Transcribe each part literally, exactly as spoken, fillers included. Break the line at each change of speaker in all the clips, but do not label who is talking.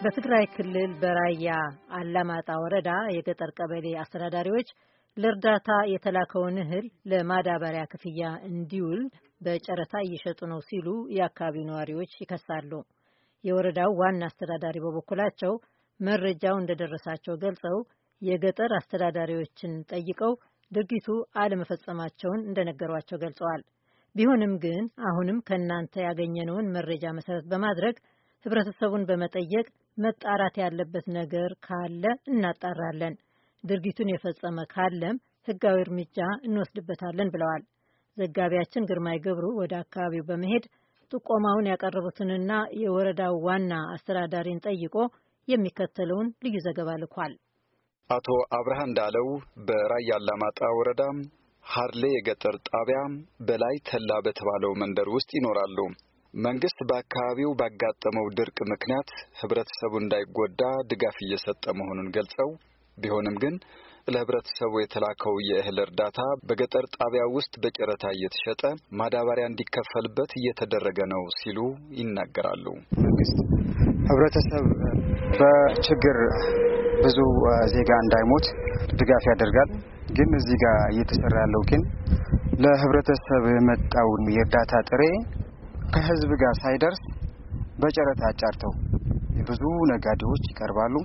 በትግራይ ክልል በራያ አላማጣ ወረዳ የገጠር ቀበሌ አስተዳዳሪዎች ለእርዳታ የተላከውን እህል ለማዳበሪያ ክፍያ እንዲውል በጨረታ እየሸጡ ነው ሲሉ የአካባቢው ነዋሪዎች ይከሳሉ። የወረዳው ዋና አስተዳዳሪ በበኩላቸው መረጃው እንደደረሳቸው ገልጸው የገጠር አስተዳዳሪዎችን ጠይቀው ድርጊቱ አለመፈጸማቸውን እንደነገሯቸው ገልጸዋል። ቢሆንም ግን አሁንም ከእናንተ ያገኘነውን መረጃ መሰረት በማድረግ ህብረተሰቡን በመጠየቅ መጣራት ያለበት ነገር ካለ እናጣራለን፣ ድርጊቱን የፈጸመ ካለም ህጋዊ እርምጃ እንወስድበታለን ብለዋል። ዘጋቢያችን ግርማይ ገብሩ ወደ አካባቢው በመሄድ ጥቆማውን ያቀረቡትንና የወረዳው ዋና አስተዳዳሪን ጠይቆ የሚከተለውን ልዩ ዘገባ ልኳል።
አቶ አብርሃ እንዳለው በራያ አላማጣ ወረዳ ሀርሌ የገጠር ጣቢያ በላይ ተላ በተባለው መንደር ውስጥ ይኖራሉ። መንግስት በአካባቢው ባጋጠመው ድርቅ ምክንያት ህብረተሰቡ እንዳይጎዳ ድጋፍ እየሰጠ መሆኑን ገልጸው ቢሆንም ግን ለህብረተሰቡ የተላከው የእህል እርዳታ በገጠር ጣቢያ ውስጥ በጨረታ እየተሸጠ ማዳበሪያ እንዲከፈልበት እየተደረገ ነው ሲሉ ይናገራሉ።
መንግስት ህብረተሰብ በችግር ብዙ ዜጋ እንዳይሞት ድጋፍ ያደርጋል። ግን እዚህ ጋር እየተሰራ ያለው ግን ለህብረተሰብ የመጣው የእርዳታ ጥሬ ከህዝብ ጋር ሳይደርስ በጨረታ አጫርተው ብዙ ነጋዴዎች ይቀርባሉ።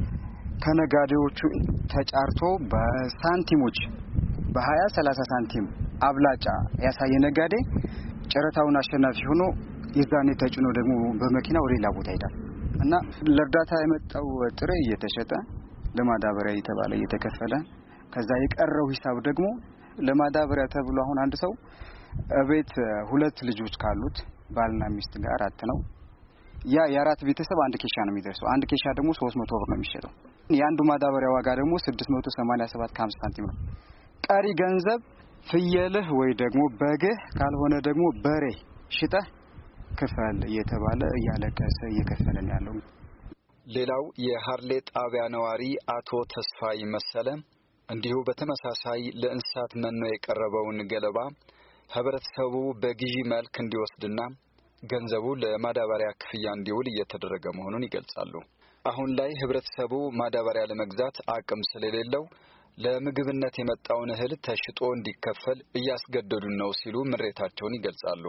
ከነጋዴዎቹ ተጫርቶ በሳንቲሞች በሀያ ሰላሳ ሳንቲም አብላጫ ያሳየ ነጋዴ ጨረታውን አሸናፊ ሆኖ የዛኔ ተጭኖ ደግሞ በመኪና ወደ ሌላ ቦታ ይሄዳል እና ለእርዳታ የመጣው ጥሬ እየተሸጠ ለማዳበሪያ እየተባለ እየተከፈለ ከዛ የቀረው ሂሳብ ደግሞ ለማዳበሪያ ተብሎ አሁን አንድ ሰው እቤት ሁለት ልጆች ካሉት ባልና ሚስት ጋር አራት ነው። ያ የአራት ቤተሰብ አንድ ኬሻ ነው የሚደርሰው። አንድ ኬሻ ደግሞ ሶስት መቶ ብር ነው የሚሸጠው። የአንዱ ማዳበሪያ ዋጋ ደግሞ ስድስት መቶ ሰማንያ ሰባት ከሀምሳ ሳንቲም ነው። ቀሪ ገንዘብ ፍየልህ ወይ ደግሞ በግህ ካልሆነ ደግሞ በሬ ሽጠህ ክፈል እየተባለ እያለቀሰ እየከፈለን ያለው።
ሌላው የሀርሌ ጣቢያ ነዋሪ አቶ ተስፋይ መሰለ እንዲሁ በተመሳሳይ ለእንስሳት መኖ የቀረበውን ገለባ ህብረተሰቡ በግዢ መልክ እንዲወስድና ገንዘቡ ለማዳበሪያ ክፍያ እንዲውል እየተደረገ መሆኑን ይገልጻሉ። አሁን ላይ ህብረተሰቡ ማዳበሪያ ለመግዛት አቅም ስለሌለው ለምግብነት የመጣውን እህል ተሽጦ እንዲከፈል እያስገደዱን ነው ሲሉ ምሬታቸውን ይገልጻሉ።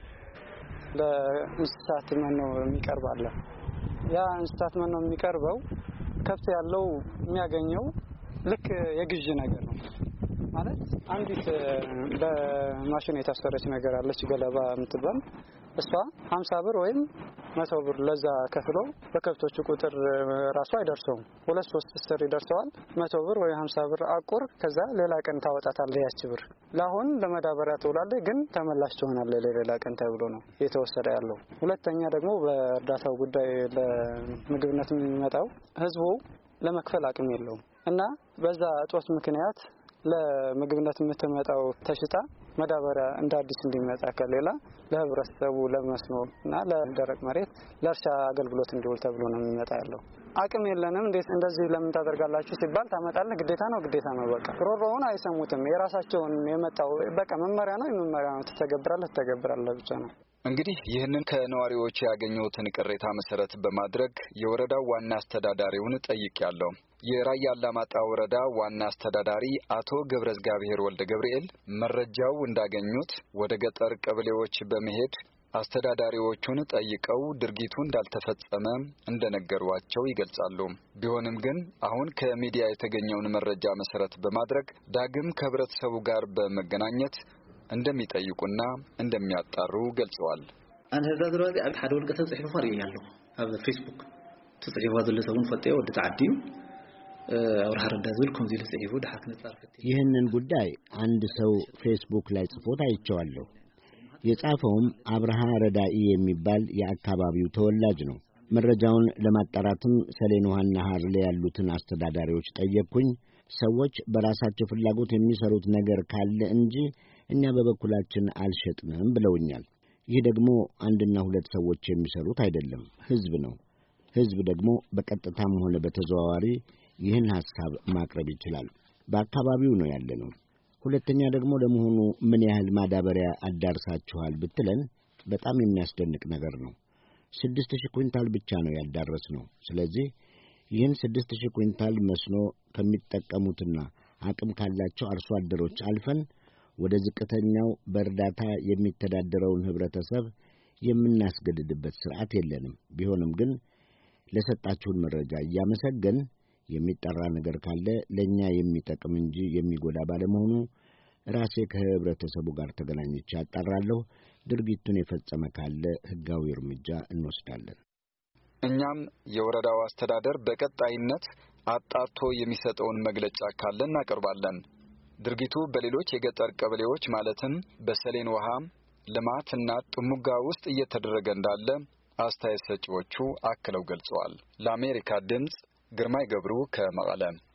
ለእንስሳት መኖ የሚቀርባል። ያ እንስሳት መኖ የሚቀርበው ከብት ያለው የሚያገኘው ልክ የግዢ ነገር ነው ማለት አንዲት በማሽን የታሰረች ነገር አለች ገለባ የምትባል እሷ ሀምሳ ብር ወይም መቶ ብር ለዛ ከፍሎ በከብቶቹ ቁጥር ራሱ አይደርሰውም። ሁለት ሶስት ስር ይደርሰዋል። መቶ ብር ወይ ሀምሳ ብር አቁር ከዛ ሌላ ቀን ታወጣታለህ ያቺ ብር ለአሁን ለማዳበሪያ ትውላለች፣ ግን ተመላሽ ትሆናለች ለሌላ ቀን ተብሎ ነው የተወሰደ ያለው። ሁለተኛ ደግሞ በእርዳታው ጉዳይ ለምግብነት የሚመጣው ህዝቡ ለመክፈል አቅም የለውም እና በዛ እጦት ምክንያት ለምግብነት የምትመጣው ተሽጣ ማዳበሪያ እንደ አዲስ እንዲመጣ ከሌላ ለህብረተሰቡ ለመስኖ እና ለደረቅ መሬት ለእርሻ አገልግሎት እንዲውል ተብሎ ነው የሚመጣ ያለው። አቅም የለንም እንዴት እንደዚህ ለምን ታደርጋላችሁ ሲባል ታመጣለህ ግዴታ ነው ግዴታ ነው በቃ ሮሮውን አይሰሙትም። የራሳቸውን የመጣው በቃ መመሪያ ነው የመመሪያ ነው ተተገብራለህ ተተገብራለህ ብቻ ነው።
እንግዲህ ይህንን ከነዋሪዎች ያገኘሁትን ቅሬታ መሰረት በማድረግ የወረዳው ዋና አስተዳዳሪውን ጠይቄያለሁ። የራያ አላማጣ ወረዳ ዋና አስተዳዳሪ አቶ ገብረዝጋብሔር ወልደ ገብርኤል መረጃው እንዳገኙት ወደ ገጠር ቀበሌዎች በመሄድ አስተዳዳሪዎቹን ጠይቀው ድርጊቱ እንዳልተፈጸመ እንደነገሯቸው ይገልጻሉ። ቢሆንም ግን አሁን ከሚዲያ የተገኘውን መረጃ መሰረት በማድረግ ዳግም ከህብረተሰቡ ጋር በመገናኘት እንደሚጠይቁና እንደሚያጣሩ ገልጸዋል።
አን ህዳት ራዚ አብ ሓደ ወልቀ ተጽሒፉ ፈሪያለሁ አብ ፌስቡክ ተጽሒፉ ዘሎ ሰውን ፈጠየ ወደ ተዓዲዩ አውራ ረዳዝል ኮንዚል ተጽሒፉ ዳሐክነ ጻርፈት
ይህንን ጉዳይ አንድ ሰው ፌስቡክ ላይ ጽፎት አይቼዋለሁ። የጻፈውም አብርሃ ረዳኢ የሚባል የአካባቢው ተወላጅ ነው። መረጃውን ለማጣራትም ሰሌን ውሃና ሀርሌ ያሉትን አስተዳዳሪዎች ጠየቅኩኝ። ሰዎች በራሳቸው ፍላጎት የሚሰሩት ነገር ካለ እንጂ እኛ በበኩላችን አልሸጥንም ብለውኛል። ይህ ደግሞ አንድና ሁለት ሰዎች የሚሰሩት አይደለም፣ ህዝብ ነው። ህዝብ ደግሞ በቀጥታም ሆነ በተዘዋዋሪ ይህን ሐሳብ ማቅረብ ይችላል። በአካባቢው ነው ያለነው። ሁለተኛ ደግሞ ለመሆኑ ምን ያህል ማዳበሪያ አዳርሳችኋል ብትለን በጣም የሚያስደንቅ ነገር ነው። ስድስት ሺህ ኩንታል ብቻ ነው ያዳረስነው። ስለዚህ ይህን ስድስት ሺህ ኩንታል መስኖ ከሚጠቀሙትና አቅም ካላቸው አርሶ አደሮች አልፈን ወደ ዝቅተኛው በእርዳታ የሚተዳደረውን ህብረተሰብ የምናስገድድበት ስርዓት የለንም። ቢሆንም ግን ለሰጣችሁን መረጃ እያመሰገን የሚጠራ ነገር ካለ ለኛ የሚጠቅም እንጂ የሚጎዳ ባለመሆኑ ራሴ ከህብረተሰቡ ጋር ተገናኝቼ አጣራለሁ። ድርጊቱን የፈጸመ ካለ ህጋዊ እርምጃ እንወስዳለን።
እኛም የወረዳው አስተዳደር በቀጣይነት አጣርቶ የሚሰጠውን መግለጫ ካለ እናቀርባለን። ድርጊቱ በሌሎች የገጠር ቀበሌዎች ማለትም በሰሌን ውሃ ልማትና ጥሙጋ ውስጥ እየተደረገ እንዳለ አስተያየት ሰጪዎቹ አክለው ገልጸዋል። ለአሜሪካ ድምጽ ግርማይ ገብሩ ከመቀለ